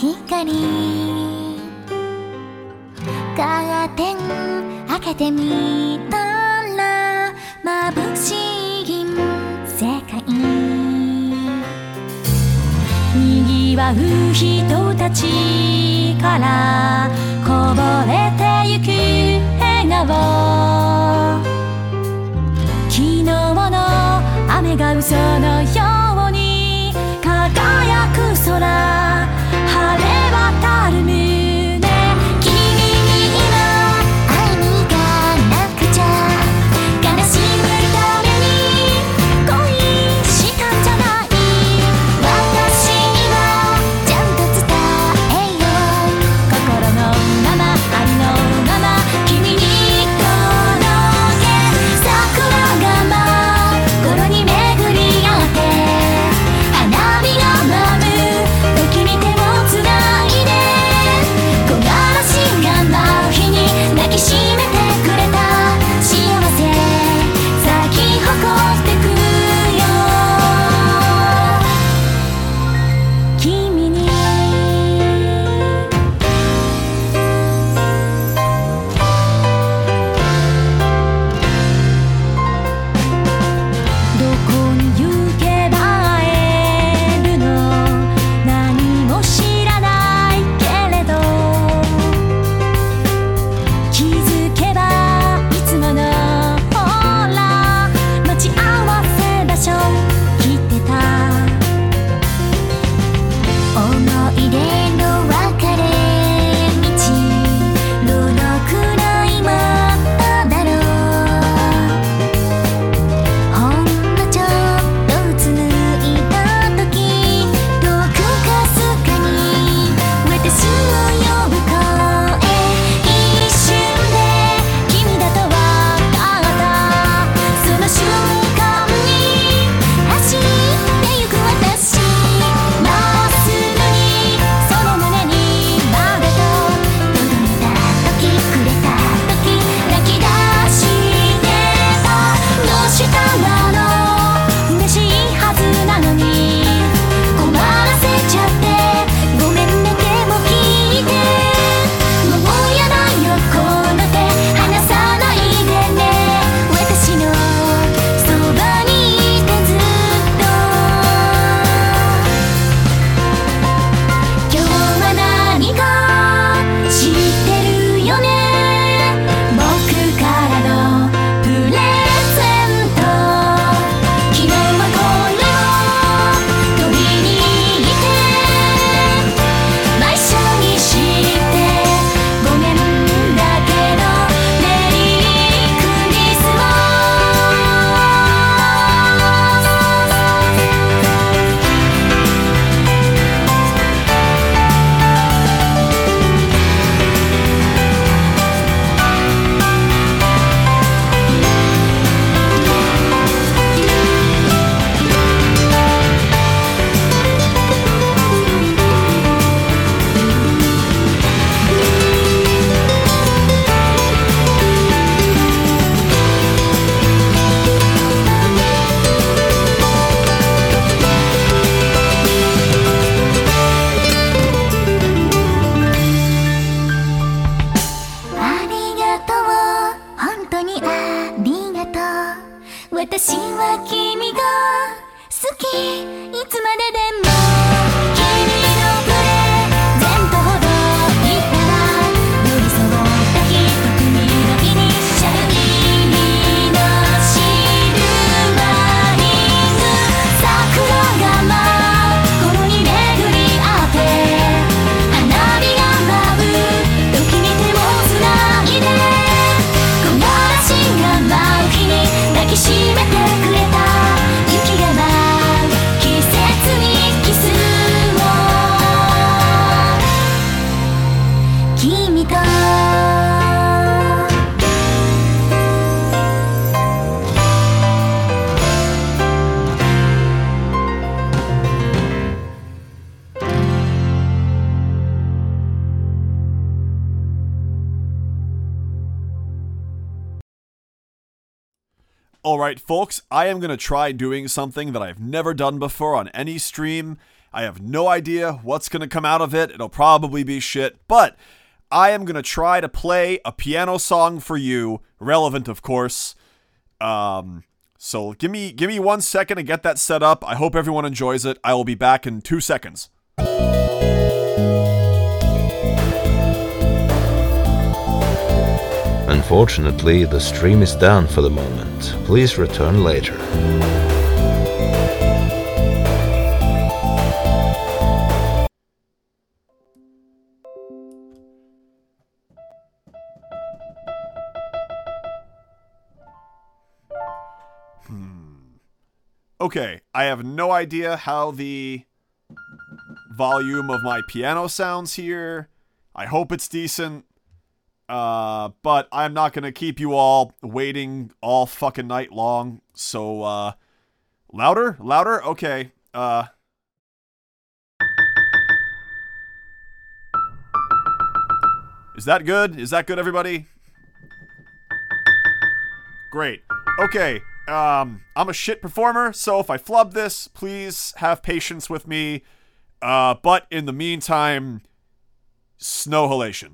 光カーテン開けてみたら眩しい銀世界賑わう人たちからこぼれてゆく笑顔昨日の雨が嘘のように輝く空晴れ渡る胸君に今会いに行かなくちゃ悲しむために恋したんじゃない私はちゃんと伝えよう心のままありのまま君に届け桜が真っ頃に巡り合って花火が舞う時に手をつないで木枯らしが舞う日に抱きしめてくれた幸せ咲き誇ってくよ君にどこに行けば会えるの何も知らないけれど気づけばいつものほら待ち合わせ場所来てた思い出の別れ道どのくらい待っただろうほんのちょっとうつむいた時遠くかすかに私を呼ぶ声一瞬で君だとわかったその瞬間に走ってゆく私まっすぐにその胸にまでと届いた時くれた時泣き出してたどうしたの嬉しいはずなのに困らせちゃってごめんねでも聞いてもうやだよこの手離さないでね私のそばにいてずっと今日は何か知ってるよね僕からのプレゼント昨日はこれを取りに行って内緒にしてごめんだけどメリークリスマありがとう本当にありがとう私は君が好きいつまででも君のプレゼントほどいたら寄り添った一組のイニシャル入りのシルバリング桜が舞う頃に巡り合って花火が舞う時に手をつないで木枯らしが舞う日に抱きしめてくれた雪が舞う季節にキスを君と Alright, folks, I am going to try doing something that I've never done before on any stream, I have no idea what's going to come out of it. It'll probably be shit, but I am going to try to play a piano song for you, relevant, of course. So give me 1 second to get that set up. I hope everyone enjoys it. I will be back in 2 seconds. Unfortunately, the stream is down for the moment. Please return later. Okay, I have no idea how the volume of my piano sounds here. I hope it's decent. But I'm not gonna keep you all waiting all fucking night long. So, louder? Louder? Okay. Is that good? Is that good, everybody? Great. Okay. I'm a shit performer, so if I flub this, please have patience with me. But in the meantime, snowhalation.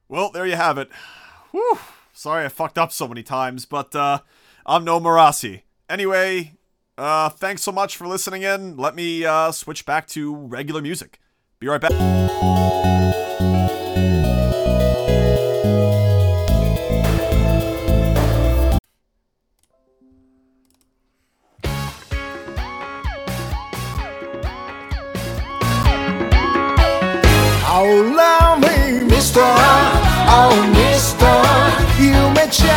Well, there you have it. Whew. Sorry I fucked up so many times, but I'm no Marasi. Anyway, thanks so much for listening in. Let me switch back to regular music. Be right back. Oh, love me, mister. Oh,